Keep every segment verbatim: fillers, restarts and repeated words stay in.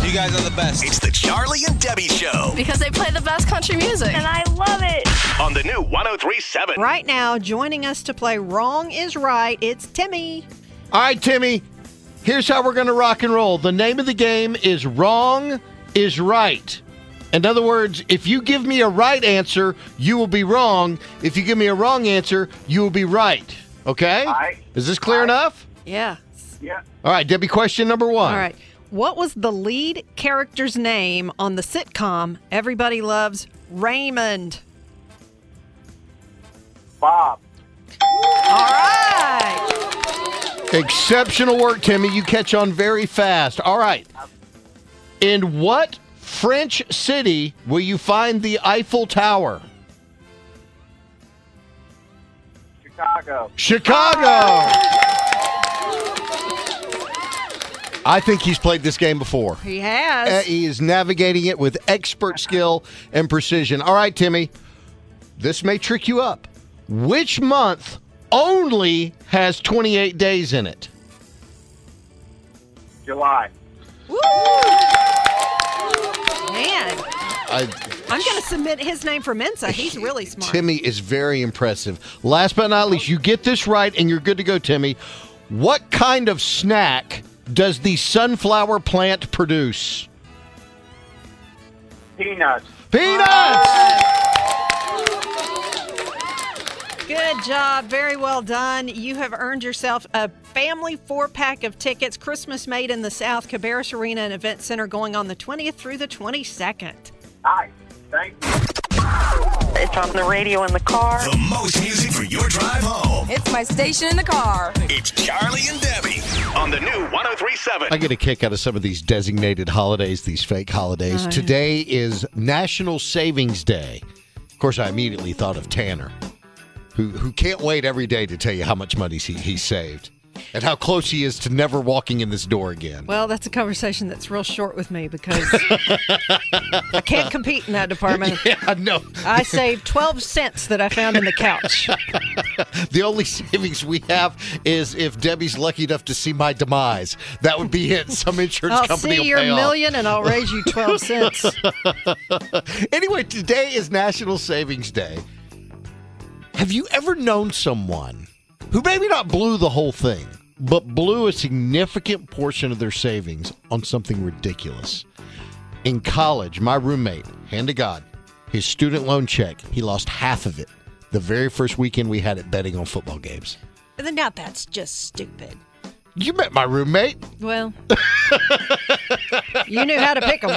You guys are the best. It's the Charlie and Debbie Show. Because they play the best country music. And I love it. On the new one oh three point seven. Right now, joining us to play Wrong is Right, it's Timmy. All right, Timmy, here's how we're going to rock and roll. The name of the game is Wrong is Right. In other words, if you give me a right answer, you will be wrong. If you give me a wrong answer, you will be right. Okay? All right. Is this clear All right. enough? Yeah. Yeah. All right, Debbie, question number one. All right. What was the lead character's name on the sitcom Everybody Loves Raymond? Bob. All right. Exceptional work, Timmy. You catch on very fast. All right. In what French city will you find the Eiffel Tower? Chicago. Chicago. I think he's played this game before. He has. Uh, he is navigating it with expert skill and precision. All right, Timmy. This may trick you up. Which month only has twenty-eight days in it? July. Woo! Man. I, I'm going to submit his name for Mensa. He's really smart. Timmy is very impressive. Last but not least, you get this right and you're good to go, Timmy. What kind of snack does the sunflower plant produce? Peanuts. Peanuts! Good job. Very well done. You have earned yourself a family four-pack of tickets. Christmas Made in the South, Cabarrus Arena and Event Center going on the twentieth through the twenty-second. Hi. Thank you. It's on the radio in the car. The most music for your drive home. It's my station in the car. It's Charlie and Debbie on the new one oh three point seven. I get a kick out of some of these designated holidays, these fake holidays. Oh, Today is National Savings Day. Of course, I immediately thought of Tanner, who who can't wait every day to tell you how much money he, he saved and how close he is to never walking in this door again. Well, that's a conversation that's real short with me because I can't compete in that department. Yeah, no. I saved twelve cents that I found in the couch. The only savings we have is if Debbie's lucky enough to see my demise. That would be it. Some insurance I'll company see will your pay off. million and I'll raise you twelve cents. Anyway, today is National Savings Day. Have you ever known someone who maybe not blew the whole thing, but blew a significant portion of their savings on something ridiculous? In college, my roommate, hand to God, his student loan check, he lost half of it the very first weekend we had it betting on football games. And then now that's just stupid. You met my roommate. Well, you knew how to pick them.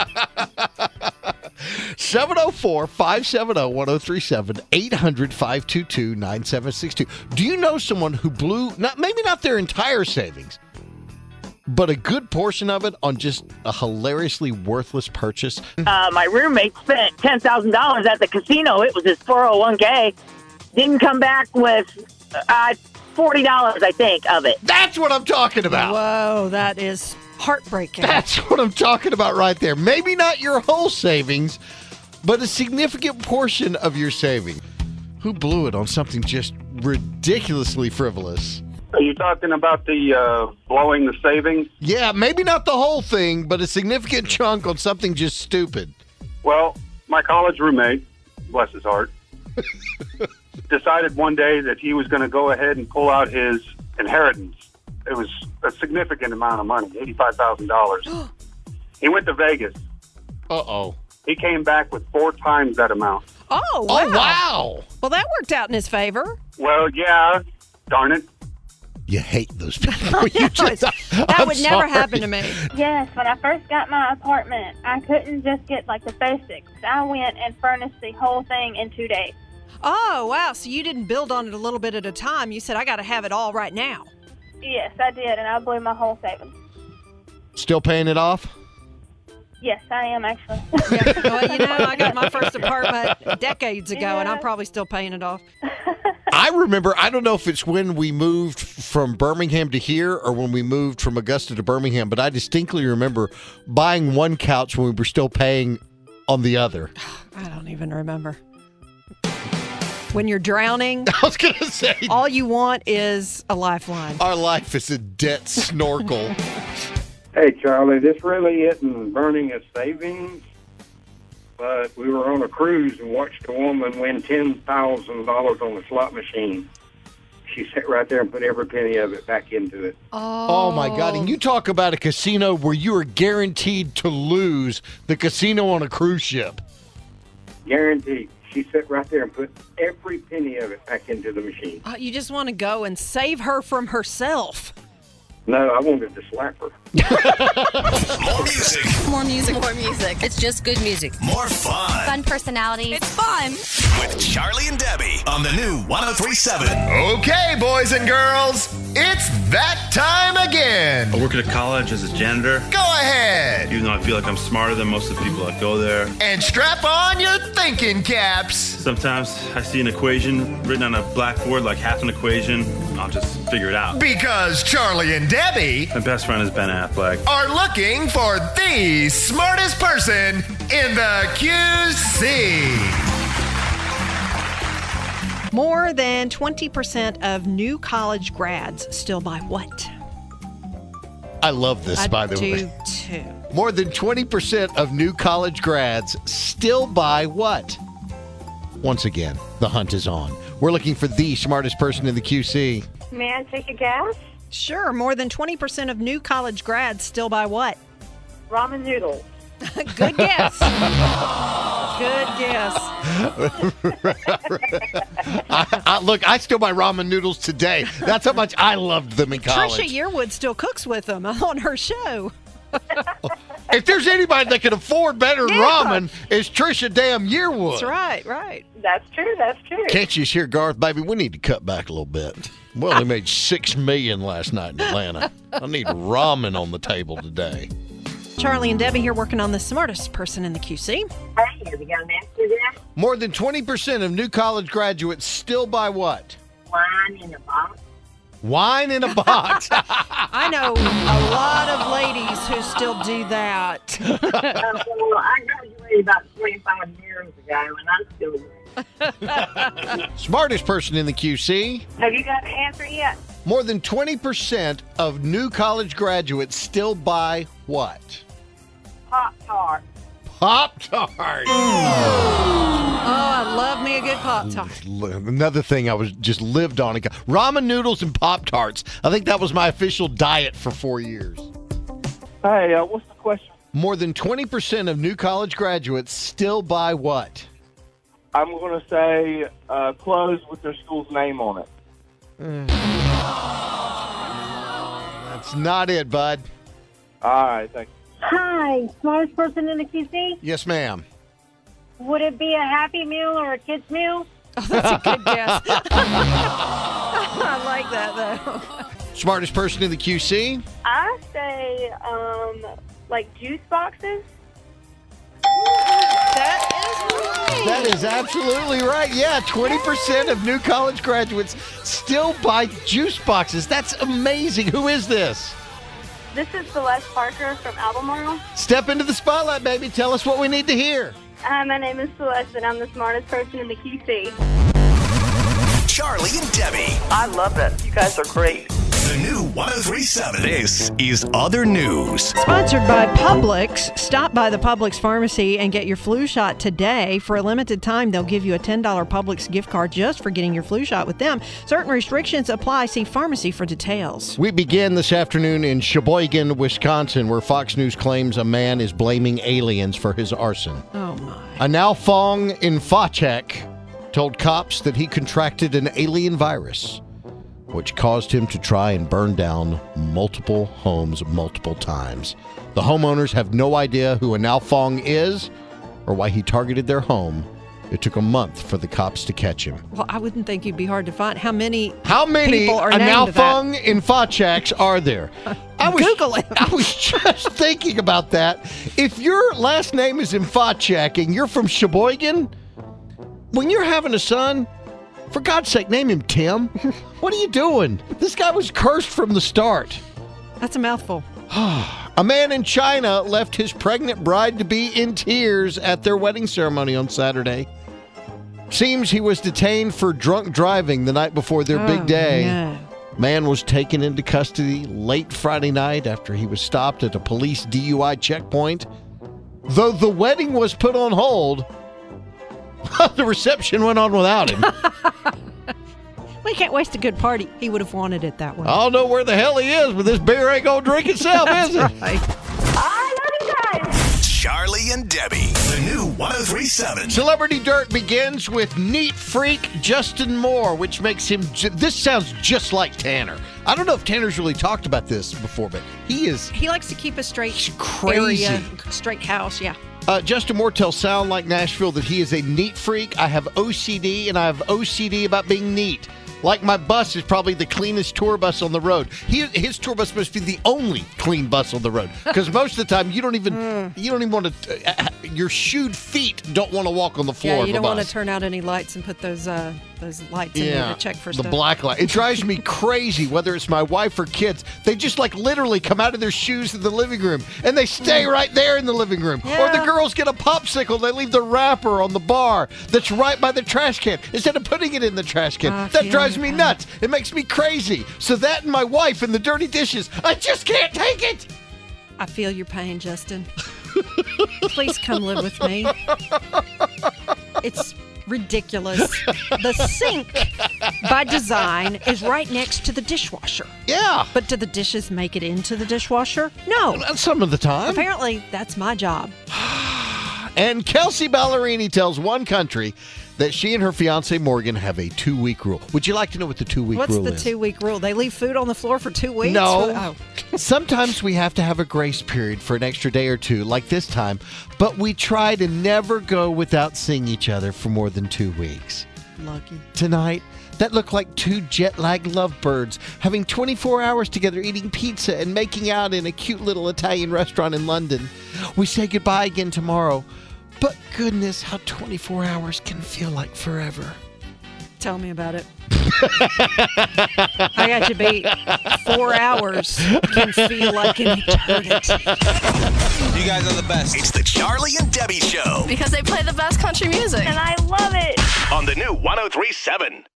seven oh four, five seven oh, one oh three seven, eight hundred, five two two, nine seven six two. Do you know someone who blew, not maybe not their entire savings, but a good portion of it on just a hilariously worthless purchase? Uh, my roommate spent ten thousand dollars at the casino. It was his four oh one k. Didn't come back with uh, forty dollars, I think, of it. That's what I'm talking about. Whoa, that is heartbreaking. That's what I'm talking about right there. Maybe not your whole savings, but a significant portion of your savings. Who blew it on something just ridiculously frivolous? Are you talking about the uh, blowing the savings? Yeah, maybe not the whole thing, but a significant chunk on something just stupid. Well, my college roommate, bless his heart, decided one day that he was going to go ahead and pull out his inheritance. It was a significant amount of money, eighty-five thousand dollars. He went to Vegas. Uh-oh. He came back with four times that amount. Oh, wow. Oh, wow. Well, that worked out in his favor. Well, yeah, darn it. You hate those people. You just, that I'm would never sorry. happen to me. Yes, when I first got my apartment, I couldn't just get like the basics. I went and furnished the whole thing in two days. Oh, wow. So you didn't build on it a little bit at a time. You said, I got to have it all right now. Yes, I did, and I blew my whole savings. Still paying it off? Yes, I am actually. Yeah, well, you know, I got my first apartment decades ago, Yeah. and I'm probably still paying it off. I remember, I don't know if it's when we moved from Birmingham to here or when we moved from Augusta to Birmingham, but I distinctly remember buying one couch when we were still paying on the other. I don't even remember. When you're drowning, I was going to say, all you want is a lifeline. our life is a debt snorkel. Hey, Charlie, this really isn't burning a savings, but we were on a cruise and watched a woman win ten thousand dollars on a slot machine. She sat right there and put every penny of it back into it. Oh, my God. And you talk about a casino where you are guaranteed to lose, the casino on a cruise ship. Guaranteed. She sat right there and put every penny of it back into the machine. Oh, you just want to go and save her from herself. No, I wanted to slap her. More music. More music. More music. It's just good music. More fun. Fun personalities. It's fun. With Charlie and Debbie on the new one oh three seven. Okay, boys and girls, it's that time again. I work at a college as a janitor. Go ahead. Even though I feel like I'm smarter than most of the people that go there. And strap on your thinking caps. Sometimes I see an equation written on a blackboard, like half an equation. I'll just figure it out. Because Charlie and Debbie, my best friend is Ben Affleck, are looking for the smartest person in the Q C. More than twenty percent of new college grads still buy what? I love this, I by the do way. too. More than twenty percent of new college grads still buy what? Once again, the hunt is on. We're looking for the smartest person in the Q C. May I take a guess? Sure. More than twenty percent of new college grads still buy what? Ramen noodles. Good guess. Good guess. I, I, look, I still buy ramen noodles today. That's how much I loved them in college. Trisha Yearwood still cooks with them on her show. If there's anybody that can afford better than Yeah. ramen, it's Trisha damn Yearwood. That's right, right. That's true, that's true. Can't you hear, Garth, baby? We need to cut back a little bit. We only made six million last night in Atlanta. I need ramen on the table today. Charlie and Debbie here working on the smartest person in the Q C. Hey, have you got an answer to that? More than twenty percent of new college graduates still buy what? Wine in a box. Wine in a box. I know a lot of ladies who still do that. uh, well, I graduated about twenty-five years ago, and I'm still there. Smartest person in the Q C. Have you got an answer yet? More than twenty percent of new college graduates still buy what? Pop-Tart. Pop-Tart. Oh, I love me a good Pop-Tart. Another thing I was just lived on. Ramen noodles and Pop-Tarts. I think that was my official diet for four years. Hey, uh, what's the question? More than twenty percent of new college graduates still buy what? I'm going to say uh, clothes with their school's name on it. That's not it, bud. All right, thank you. Hi, smartest person in the Q C. Yes, ma'am. Would it be a Happy Meal or a Kids Meal? Oh, that's a good guess. I like that, though. Smartest person in the Q C? I say, um, like juice boxes. That is right. That is absolutely right. Yeah, twenty percent of new college graduates still buy juice boxes. That's amazing. Who is this? This is Celeste Parker from Albemarle. Step into the spotlight, baby. Tell us what we need to hear. Hi, my name is Celeste, and I'm the smartest person in the Q C. Charlie and Debbie. I love it. You guys are great. The new one oh three seven. This is Other News. Sponsored by Publix. Stop by the Publix pharmacy and get your flu shot today. For a limited time, they'll give you a ten dollars Publix gift card just for getting your flu shot with them. Certain restrictions apply. See pharmacy for details. We begin this afternoon in Sheboygan, Wisconsin, where Fox News claims a man is blaming aliens for his arson. Oh, my. A Nalfong Infacek told cops that he contracted an alien virus, which caused him to try and burn down multiple homes multiple times. The homeowners have no idea who Nalfong is or why he targeted their home. It took a month for the cops to catch him. Well, I wouldn't think you'd be hard to find. How many How many people are named that? Nalfong Infaceks are there? I was, Google him. I was just thinking about that. If your last name is Infacek and you're from Sheboygan, when you're having a son, for God's sake, name him Tim. What are you doing? This guy was cursed from the start. That's a mouthful. A man in China left his pregnant bride-to-be in tears at their wedding ceremony on Saturday. Seems he was detained for drunk driving the night before their Oh, big day. no. Man was taken into custody late Friday night after he was stopped at a police D U I checkpoint. Though the wedding was put on hold, the reception went on without him. We can't waste a good party. He would have wanted it that way. I don't know where the hell he is, but this beer ain't gonna drink itself, is it? Right. I love you guys. Charlie and Debbie, the new one oh three seven. Celebrity Dirt begins with neat freak Justin Moore, which makes him... Ju- this sounds just like Tanner. I don't know if Tanner's really talked about this before, but he is... He likes to keep a straight crazy. area, straight house, yeah. Uh, Justin Moore tells Sound Like Nashville that he is a neat freak. I have O C D, and I have O C D about being neat. Like my bus is probably the cleanest tour bus on the road. He, his tour bus must be the only clean bus on the road, because most of the time you don't even mm. you don't even want to. Uh, your shoed feet don't want to walk on the floor. Yeah, of you a don't bus. want to turn out any lights and put those uh, those lights in there to check for the stuff. The black light. It drives me crazy. Whether it's my wife or kids, they just like literally come out of their shoes in the living room and they stay right there in the living room. Yeah. Or the girls get a popsicle. They leave the wrapper on the bar that's right by the trash can instead of putting it in the trash can. Uh, that drives me nuts. It makes me crazy. So that and my wife and the dirty dishes, I just can't take it. I feel your pain, Justin. Please come live with me. It's ridiculous. The sink, by design, is right next to the dishwasher. Yeah. But do the dishes make it into the dishwasher? No. Some of the time. Apparently, that's my job. And Kelsey Ballerini tells One Country that she and her fiancé Morgan have a two-week rule. Would you like to know what the two-week What's rule is? What's the two-week rule? They leave food on the floor for two weeks? No. Oh. Sometimes we have to have a grace period for an extra day or two, like this time, but we try to never go without seeing each other for more than two weeks. Lucky. Tonight, that looked like two jet-lagged lovebirds having twenty-four hours together eating pizza and making out in a cute little Italian restaurant in London. We say goodbye again tomorrow. But goodness, how twenty-four hours can feel like forever. Tell me about it. I got you beat. Four hours can feel like an eternity. You guys are the best. It's the Charlie and Debbie Show. Because they play the best country music. And I love it. On the new one oh three seven.